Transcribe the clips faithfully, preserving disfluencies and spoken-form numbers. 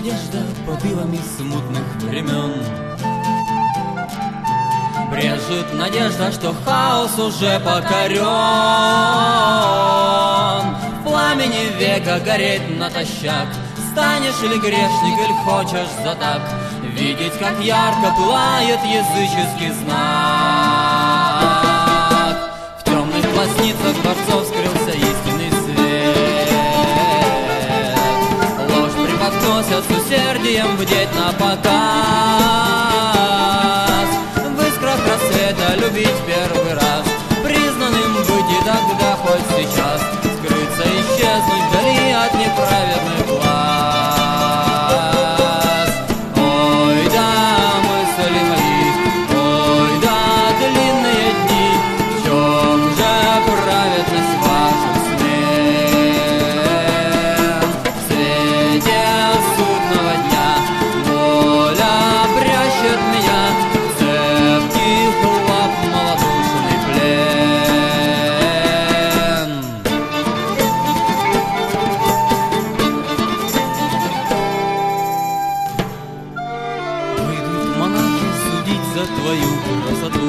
надежда под ивами смутных времен. Брежет надежда, что хаос уже покорен. В пламени века гореть натощак. Станешь ли грешник, или хочешь за так видеть, как ярко пылает языческий знак? В темных глазницах дворцов скрылся истинный свет. Ложь преподносят с усердием вдеть на показ. В искрах рассвета любить первый раз, признанным быть и тогда, хоть сейчас, скрыться, исчезнуть вдали от неправедных глаз. Ой, да, мысли мои, ой, да, длинные дни, в чем же праведность ваших смен? В свете судного дня воля прячет меня в цепких лап малодушный плен. Выйдут монахи судить за твою красоту,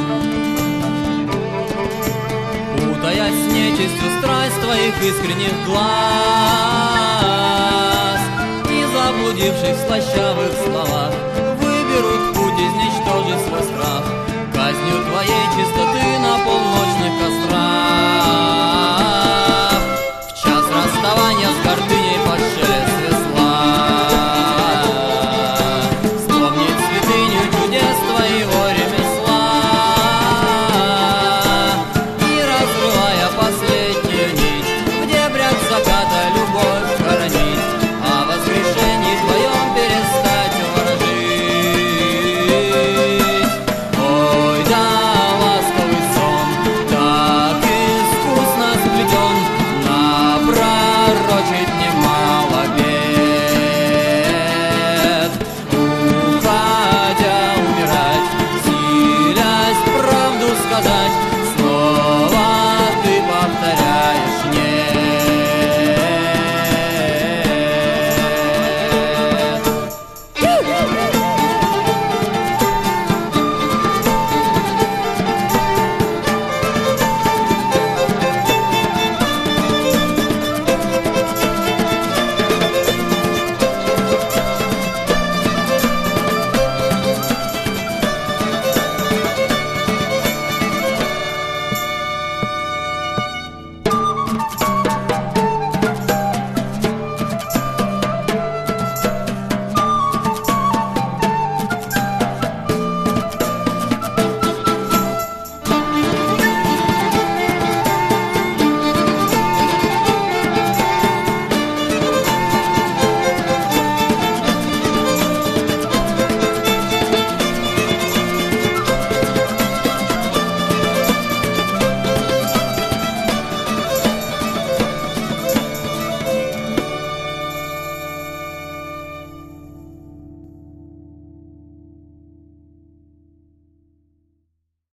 путая с нечистью страсть твоих искренних глаз. И заблудившись в слащавых словах, выберут путь, изничтожив свой страх казнью твоей чистоты на полночных кострах. В час расставания с гордыней